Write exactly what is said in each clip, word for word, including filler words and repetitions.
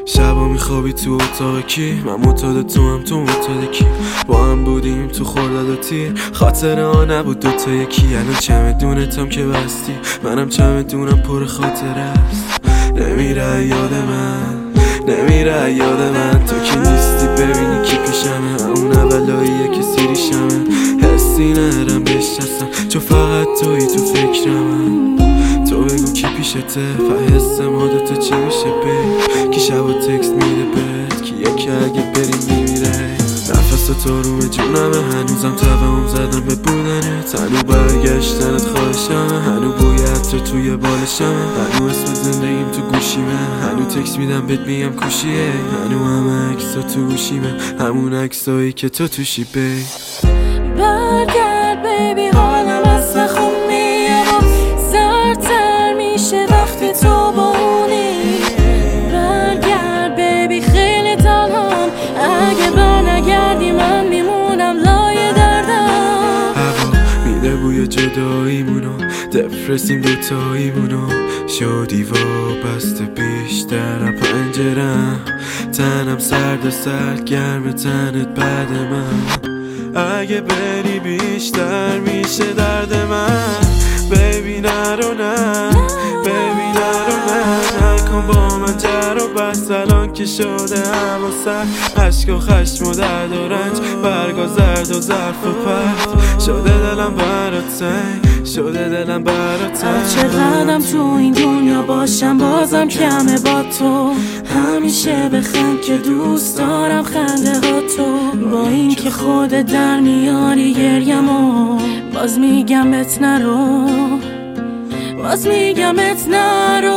شبا میخوابی تو اتاق کی؟ من معتاد تو هم تو معتاد کی؟ با هم بودیم تو خرداد و تیر، خاطره ها نبود دوتا یکی. الان چمدونتم که بستی، منم چمدونم پر خاطره است. نمیره یاد من، نمیره یاد من، تو که نیستی ببینی کی پیشمه. اون اولاییه که سیریشمه، حسی نرم بشستم چون فقط توی تو فکرمم. تو بگو کی پیشته، فحس ما دوتا چی میشه بی؟ کی شب و تکست میده بهت، کیه که اگه بریم میمیره؟ نفس تو روم جونمه، هنوزم توهم زدم به بودنت. هنو برگشتنت خواهشمه، هنو بویت تو توی بالشمه، هنو اسم زندگیم تو گوشیمه، هنو تکست میدم بهت میگم کوشیه، هنو همه عکسا تو گوشیمه، همون عکسایی که تو توشی بی. برگرد بیبی، حالم از نخون میاد، سردتر میشه وقتی تو با اونی. برگرد بیبی، خیلی تنهام، اگه برنگردی من میمونم لای دردم. هوا میده بوی جداییمونو، دپرسیم دوتاییمونو، شدی وابسته بیشتر پنجرم. تنم سرد و سرد گرم تنت بعد من، اگه بری بیشتر میشه درد من. بیبی نرو نه، بیبی نرو نه، نکن با من جر و بس. الان که شده هوا سرد، عشق و خشم و درد و رنج، برگا زرد و ظرف و پرد. شده دلم برات تنگ، شده دلم برات تنگ. چقدرم تو این دنیا باشم بازم کمه با تو، همیشه بخند که دوست دارم خنده ها تو. با این که خودت در میاری گریمو، باز میگم ات نرو، باز میگم ات نرو.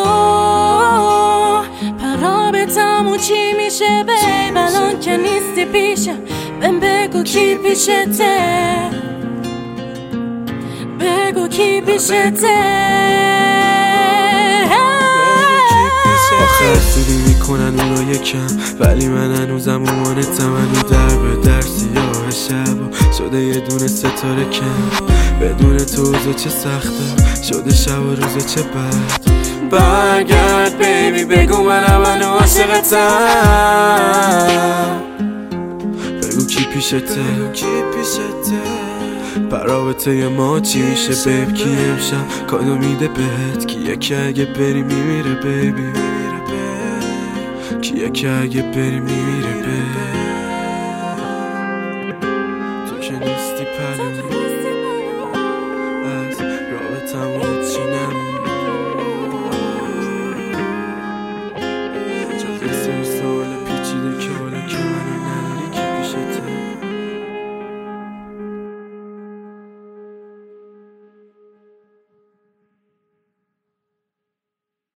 پرابتمون چی میشه بیب، الان که نیستی پیشم، بهم بگو کی پیشته، بگو کی پیشته. آخر سودی میکنن اونا یکم، ولی من هنوزم اومانتم. هنو در به در سیاه شب و شده یه دونه ستاره کم. بدون تو روزا چه سخته، شده شب و روزا چه بد. برگرد بیبی، بگو منم هنو عاشقتم. بگو کی پیشته، کی پیشته. برابطه ما چی میشه بیب، کی امشب کادو میده بهت، کیه که اگه بری میمیره بیبی، کیه که اگه بری میمیره بیب. تو که نیستی پلو